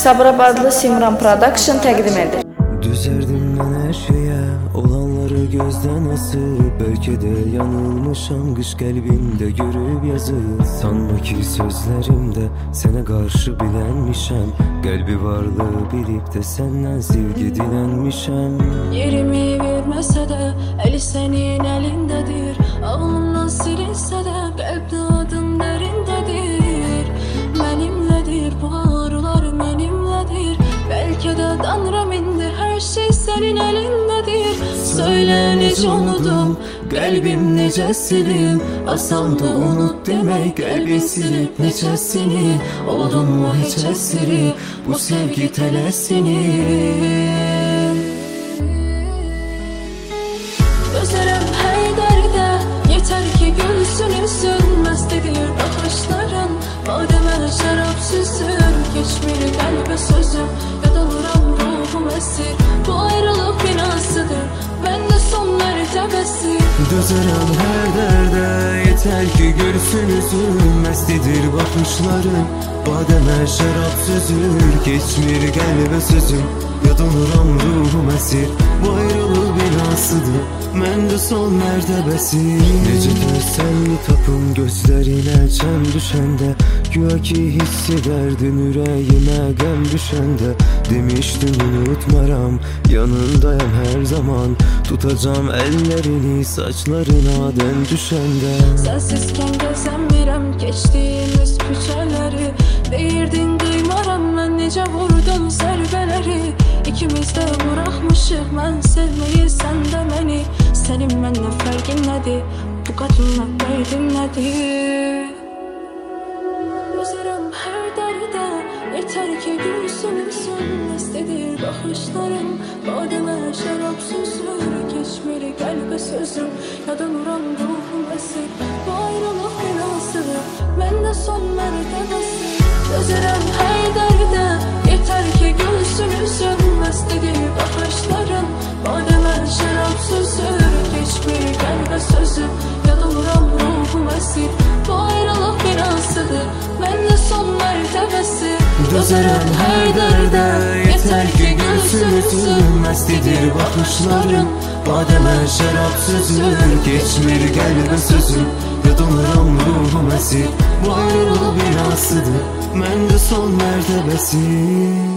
Sabirabadlı Simran Production təqdim edir. Düzerdim ben her şeye, olanları gözden asıp belki de yanılmışam, kış kalbimde görüp yazıp. Sanma ki sözlerimde sana karşı bilenmişem, kalbi varlığı bilip de senden sevgi dilenmişem. Yerimi vermese de eli senin elindedir, ağlımdan silinse de kalpte adın derindedir. Benimledir bu ağrılar, benimledir, belki de Tanrım indi, her şey senin elindedir. Söyle nece unudum, kalbim nece silim, asam da unut demek, kalbi silip necesini. Oldun mu hiç esiri, bu sevgi telesini. Dözerim her derde, yeter ki gülsün üstün, mest edilir bakışların, bademe şarap süsür. Geçmeli kalbe sözüm, yadalıram ruhum esir, bu ayrılık binasıdır, bende son mertebesi. Dözerim her derde, yeter ki görsün üzüm, mestidir bakışların, bademe şarap süzür. Geçmir kalbe sözüm, yadonuram ruhum esir, bu ayrılık binasıdır, mende son mertebesi. Nece gözselli tapım gözlerine çem düşende, güya ki hissederdin yüreğime gem düşende. Demiştin unutmaram, yanındayım her zaman, tutacağım ellerini saçlarına den düşende. Sensizken gezemirim geçtiğimiz küçeleri, deyirdin duymaram ben nece vurdum zerbeleri. İkimiz de bırakmışık ben sevmeyi, sen de beni. Senin benimle farkın nedir, bu kadınla derdin nedir? Üzerim her derde, yeter ki gülsün ünsün, mestedir bakışların, bademe şarap süzür. Geçmeli kalbe sözüm, yadonuram ruhum esir, bu ayrılık binasıdır, bende son mertebesi. Üzerim her derde, yeter ki gülsün ünsün, mestedir bakışların, bademe şarap süzür. Geçmeli kalbe sözüm, yadonuram ruhum esir, bu ayrılık binasıdır, bende son mertebesi. Dözerim her derde, yeter ki gülsün üstün, mestidir bakışların, bademe şarap süzür. Geçmir kalbe sözüm, yadonuram ruhum esir, bu ayrılık binasıdır, mende son mertebesi.